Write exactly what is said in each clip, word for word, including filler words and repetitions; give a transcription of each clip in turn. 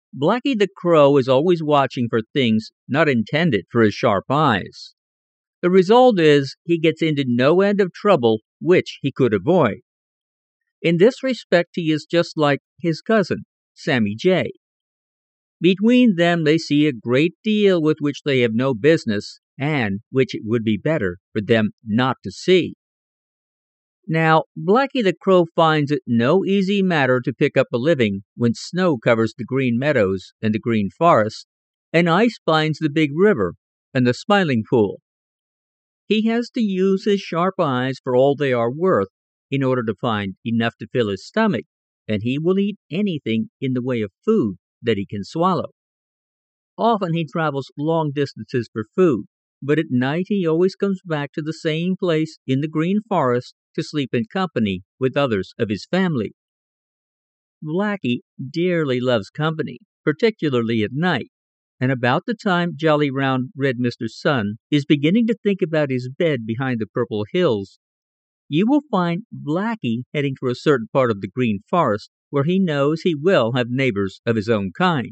Blacky the Crow is always watching for things not intended for his sharp eyes. The result is he gets into no end of trouble which he could avoid. In this respect he is just like his cousin, Sammy Jay. Between them they see a great deal with which they have no business, and which it would be better for them not to see. Now, Blacky the Crow finds it no easy matter to pick up a living when snow covers the Green Meadows and the Green Forest, and ice binds the Big River and the Smiling Pool. He has to use his sharp eyes for all they are worth in order to find enough to fill his stomach, and he will eat anything in the way of food that he can swallow. Often he travels long distances for food, but at night he always comes back to the same place in the Green Forest to sleep in company with others of his family. Blacky dearly loves company, particularly at night, and about the time jolly round red Mister Sun is beginning to think about his bed behind the Purple Hills, you will find Blacky heading for a certain part of the Green Forest where he knows he will have neighbors of his own kind.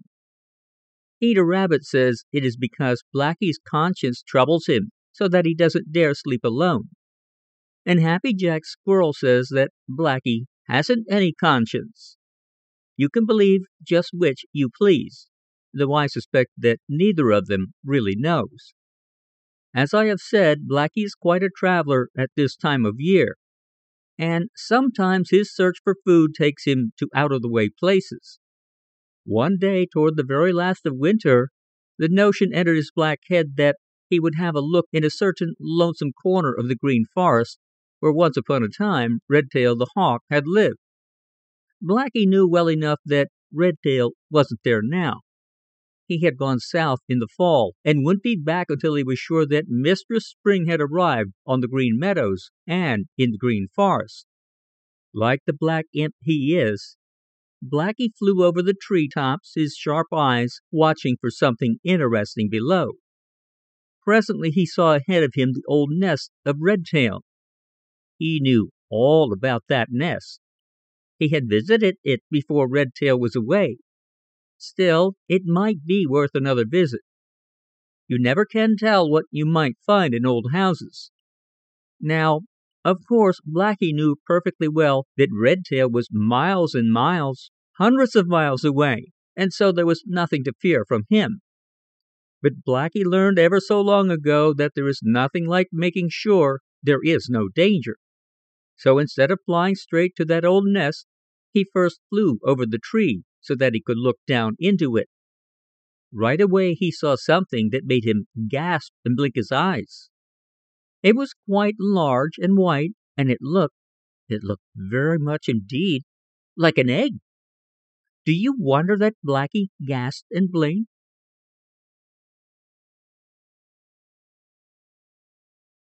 Peter Rabbit says it is because Blacky's conscience troubles him so that he doesn't dare sleep alone. And Happy Jack Squirrel says that Blacky hasn't any conscience. You can believe just which you please, though I suspect that neither of them really knows. As I have said, Blacky is quite a traveler at this time of year, and sometimes his search for food takes him to out-of-the-way places. One day toward the very last of winter, the notion entered his black head that he would have a look in a certain lonesome corner of the Green Forest where once upon a time Redtail the Hawk had lived. Blacky knew well enough that Redtail wasn't there now. He had gone south in the fall and wouldn't be back until he was sure that Mistress Spring had arrived on the Green Meadows and in the Green Forest. Like the black imp he is, Blacky flew over the tree tops, his sharp eyes watching for something interesting below. Presently he saw ahead of him the old nest of Redtail. He knew all about that nest. He had visited it before Redtail was away. Still, it might be worth another visit. You never can tell what you might find in old houses. Now, of course, Blacky knew perfectly well that Redtail was miles and miles, hundreds of miles away, and so there was nothing to fear from him. But Blacky learned ever so long ago that there is nothing like making sure there is no danger. So instead of flying straight to that old nest, he first flew over the tree so that he could look down into it. Right away he saw something that made him gasp and blink his eyes. It was quite large and white, and it looked, it looked very much indeed, like an egg. Do you wonder that Blacky gasped and blinked?